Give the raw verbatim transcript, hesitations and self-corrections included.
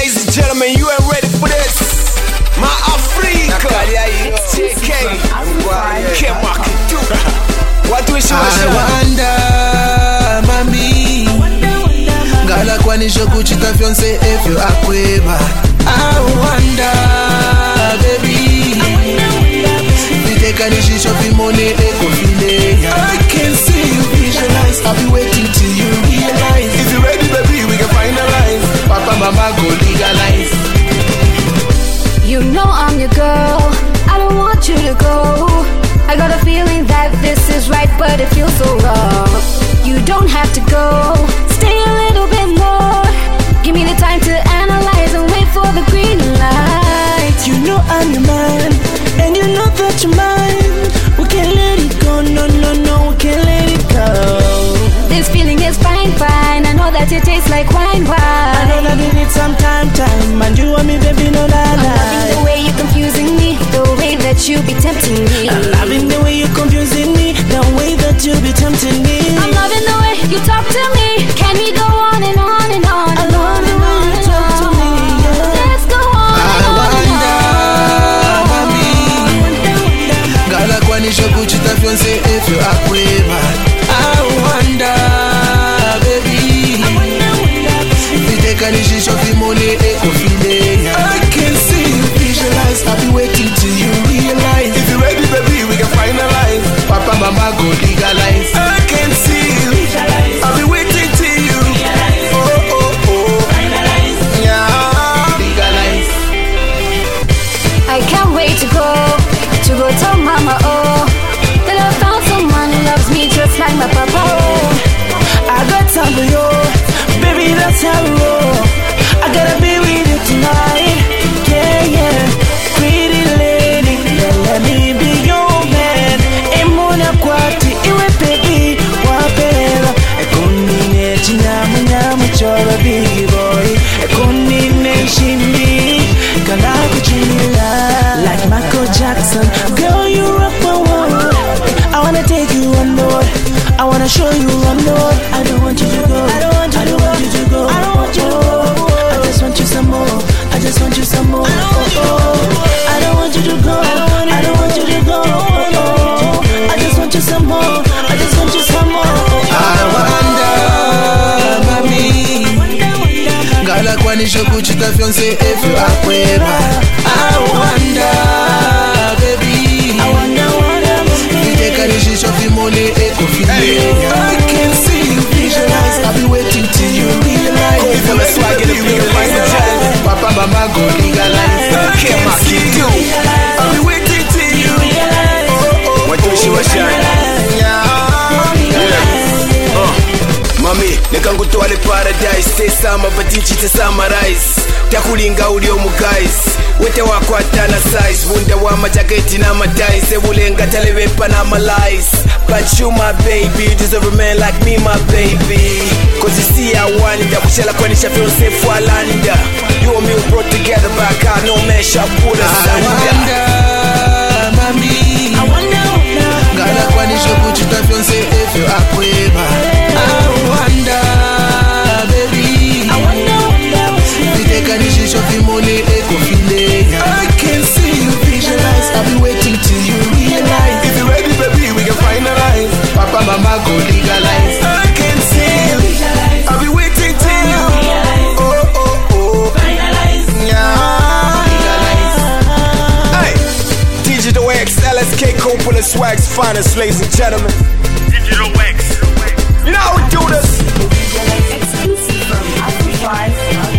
Ladies and gentlemen, you ain't ready for this. My Africa, it's J K, can't mark it too. What do we show? I wonder, mami, ngala kwanisho kuchita fiance if you akweba. I wonder, baby, niteka nishisho pimone eko file. I can see you visualize, I'll be waiting till you realize. If you ready, baby, we can finalize. Papa, mama, go legalize. You know I'm your girl, I don't want you to go. I got a feeling that this is right, but it feels so wrong. You don't have to go, stay a little bit more. Give me the time to analyze and wait for the green light. You know I'm your man, and you know that you're mine. We can't let it go, no, no, no, we can't let it go. This feeling is fine, fine, I know that it tastes like wine, wine. I know that it needs some time, time, and you want me, baby, no lie, I'm loving the way you're confusing me, the way that you be tempting me. I'm loving the way you're confusing me, the way that you be tempting me. I'm loving the way you talk to me. Can we go on and on and on? I love the way you talk to me, yeah. Let's go on I and on wonder, and on. mami, ngala kwanisho kuchita fiance if you akweba. I wonder, baby, niteka nishisho pimone eko file. I can see you visualize, I'll be waiting till you realize. If you ready, baby, we can finalize. Papa, mama, go legalize. I can see you, I'll be waiting till you. Oh, oh, oh, yeah. Legalize. I can't wait to go, to go tell mama, oh, that I found someone who loves me just like my papa, oh. I got time for you, baby, that's how we roll. I gotta be with you tonight, yeah, yeah. Pretty lady, let me be your man. Emuna kwati, iwe baby, wapela. Ekonine chinyamu nyamu chola big boy. Ekonine shimbi, kana kuchimila. Like Michael Jackson, girl you rock my world. I wanna take you on board, I wanna show you on board. I don't want you to go, I don't want you, I don't want you to go, I don't want you to go. I just want you some more, I just want you some more. I don't want you to go, I don't want you to go. I just want you some more, I just want you some more. I wonder, mami, ngala kwanisho kuchita fiance if you akweba. I wonder, baby, I wonder, wonder, niteka nishisho pimone eko file. I can see you visualize, I'll be waiting till you realize. If you let's swag it, we can finalize. Papa, mama, go legalize. Can't mark it too. I'll be waiting till you. Oh, oh, what do you show, shine? Mami, nekangutwale paradise. Tesama batinchi tesummarize. Takulinga ulio mu guys. Wete wako atana size. Wunda wa majaketi na madais. Ebulenga televepa na malais. But you my baby, deserve a man like me my baby. Cause you see I wonder, kushela kwanisha fiance fualanda. You and me were brought together by God, no man shall put us I under. wonder, mami, I wonder, ngala kwanisho kuchita fiance if you akweba. I wonder, baby, I wonder, niteka nishisho pimone eko file. I can see you visualize, I'll be waiting till you realize. If you ready, baby, we can finalize. Papa, mama, go legalize. I can see you, I'll be waiting till you. Oh, oh, oh, yeah. Hey, Digital X, L S K, Coppola Swags, finest, ladies and gentlemen. Digital X. You know how we do this. Exclusive from Africa.